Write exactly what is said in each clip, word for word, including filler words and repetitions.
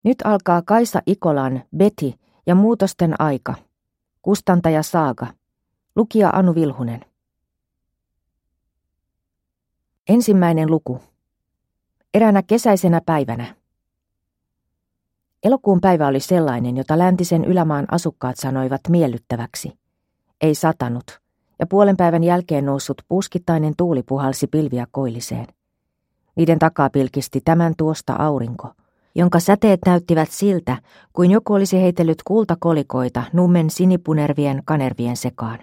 Nyt alkaa Kaisa Ikolan Betty ja muutosten aika. Kustantaja Saaga. Lukija Anu Vilhunen. Ensimmäinen luku. Eräänä kesäisenä päivänä. Elokuun päivä oli sellainen, jota läntisen ylämaan asukkaat sanoivat miellyttäväksi. Ei satanut, ja puolen päivän jälkeen noussut puuskittainen tuuli puhalsi pilviä koilliseen. Niiden takaa pilkisti tämän tuosta aurinko, jonka säteet näyttivät siltä, kuin joku olisi heitellyt kultakolikoita nummen sinipunervien kanervien sekaan.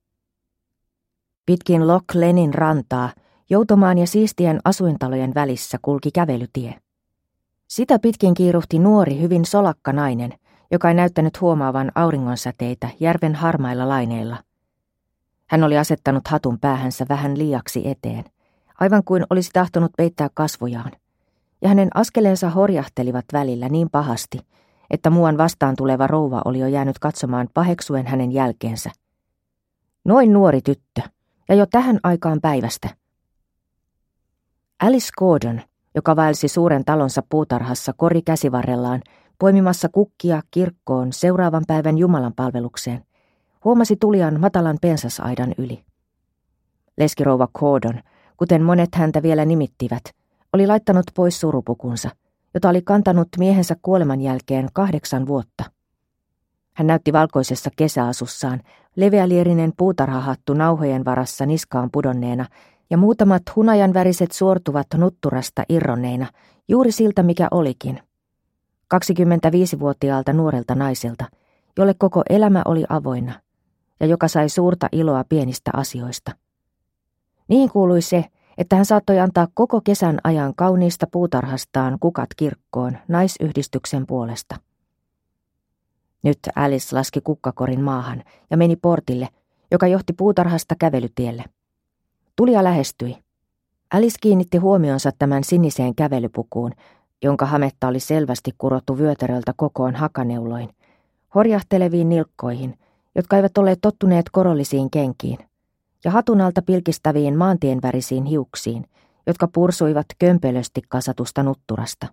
Pitkin Loch Lenin rantaa, Joutomaan ja siistien asuintalojen välissä kulki kävelytie. Sitä pitkin kiiruhti nuori, hyvin solakka nainen, joka ei näyttänyt huomaavan auringonsäteitä järven harmailla laineilla. Hän oli asettanut hatun päähänsä vähän liiaksi eteen, aivan kuin olisi tahtonut peittää kasvojaan, ja hänen askeleensa horjahtelivat välillä niin pahasti, että muuan vastaan tuleva rouva oli jo jäänyt katsomaan paheksuen hänen jälkeensä. Noin nuori tyttö, ja jo tähän aikaan päivästä. Alice Gordon, joka vaelsi suuren talonsa puutarhassa kori käsivarrellaan, poimimassa kukkia kirkkoon seuraavan päivän Jumalan palvelukseen, huomasi tulijan matalan pensasaidan yli. Leskirouva Gordon, kuten monet häntä vielä nimittivät, oli laittanut pois surupukunsa, jota oli kantanut miehensä kuoleman jälkeen kahdeksan vuotta. Hän näytti valkoisessa kesäasussaan, leveälierinen puutarhahattu nauhojen varassa niskaan pudonneena ja muutamat hunajanväriset suortuvat nutturasta irronneina, juuri siltä mikä olikin. kaksikymmentäviisivuotiaalta nuorelta naiselta, jolle koko elämä oli avoinna ja joka sai suurta iloa pienistä asioista. Niihin kuului se, että hän saattoi antaa koko kesän ajan kauniista puutarhastaan kukat kirkkoon naisyhdistyksen puolesta. Nyt Alice laski kukkakorin maahan ja meni portille, joka johti puutarhasta kävelytielle. Tulija lähestyi. Alice kiinnitti huomionsa tämän siniseen kävelypukuun, jonka hametta oli selvästi kurottu vyötäröltä kokoon hakaneuloin, horjahteleviin nilkkoihin, jotka eivät olleet tottuneet korollisiin kenkiin, ja hatun alta pilkistäviin maantienvärisiin hiuksiin, jotka pursuivat kömpelösti kasatusta nutturasta.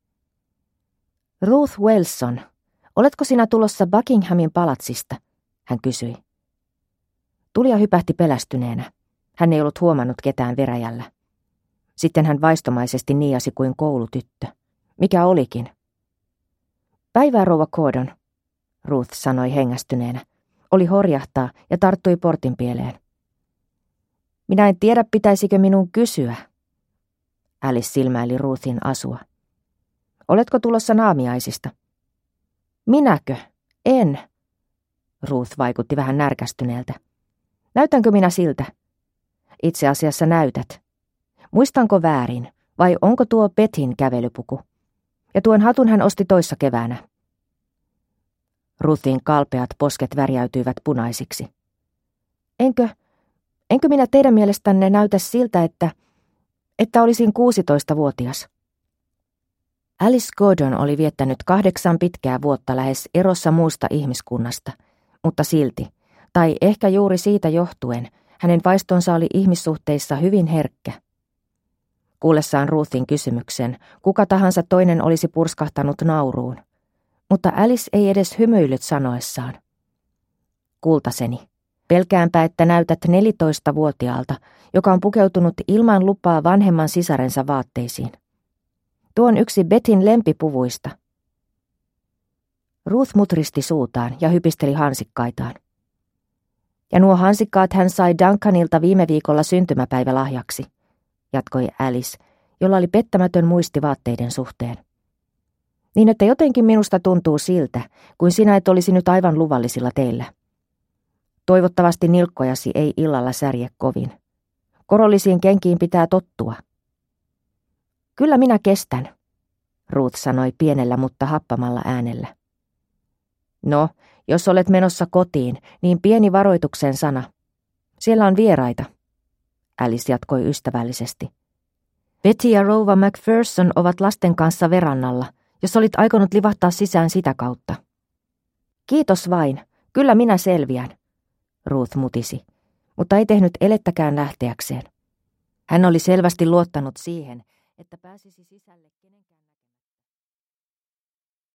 Ruth Wilson, oletko sinä tulossa Buckinghamin palatsista? Hän kysyi. Tulija hypähti pelästyneenä. Hän ei ollut huomannut ketään veräjällä. Sitten hän vaistomaisesti niiasi kuin koulutyttö. Mikä olikin? Päivää, rouva Gordon, Ruth sanoi hengästyneenä. Oli horjahtaa ja tarttui portin pieleen. Minä en tiedä, pitäisikö minun kysyä. Alice silmäili Ruthin asua. Oletko tulossa naamiaisista? Minäkö? En. Ruth vaikutti vähän närkästyneeltä. Näytänkö minä siltä? Itse asiassa näytät. Muistanko väärin, vai onko tuo Bettyn kävelypuku? Ja tuon hatun hän osti toissa keväänä. Ruthin kalpeat posket värjäytyivät punaisiksi. Enkö, enkö minä teidän mielestänne näytä siltä, että, että olisin kuusitoistavuotias? Alice Gordon oli viettänyt kahdeksan pitkää vuotta lähes erossa muusta ihmiskunnasta, mutta silti, tai ehkä juuri siitä johtuen, hänen vaistonsa oli ihmissuhteissa hyvin herkkä. Kuullessaan Ruthin kysymyksen, kuka tahansa toinen olisi purskahtanut nauruun, mutta Alice ei edes hymyillyt sanoessaan. Kultaseni, pelkäänpä, että näytät nelitoistavuotiaalta, joka on pukeutunut ilman lupaa vanhemman sisarensa vaatteisiin. Tuo on yksi Bettyn lempipuvuista. Ruth mutristi suutaan ja hypisteli hansikkaitaan. Ja nuo hansikkaat hän sai Duncanilta viime viikolla syntymäpäivälahjaksi, jatkoi Alice, jolla oli pettämätön muisti vaatteiden suhteen. Niin että jotenkin minusta tuntuu siltä, kuin sinä et olisi nyt aivan luvallisilla teillä. Toivottavasti nilkkojasi ei illalla särje kovin. Korollisiin kenkiin pitää tottua. Kyllä minä kestän, Ruth sanoi pienellä mutta happamalla äänellä. No, jos olet menossa kotiin, niin pieni varoituksen sana. Siellä on vieraita, Alice jatkoi ystävällisesti. Betty ja rouva Macpherson ovat lasten kanssa verannalla, jos olit aikonut livahtaa sisään sitä kautta. Kiitos vain, kyllä minä selviän, Ruth mutisi, mutta ei tehnyt elettäkään lähteäkseen. Hän oli selvästi luottanut siihen, että pääsisi sisälle kenenkään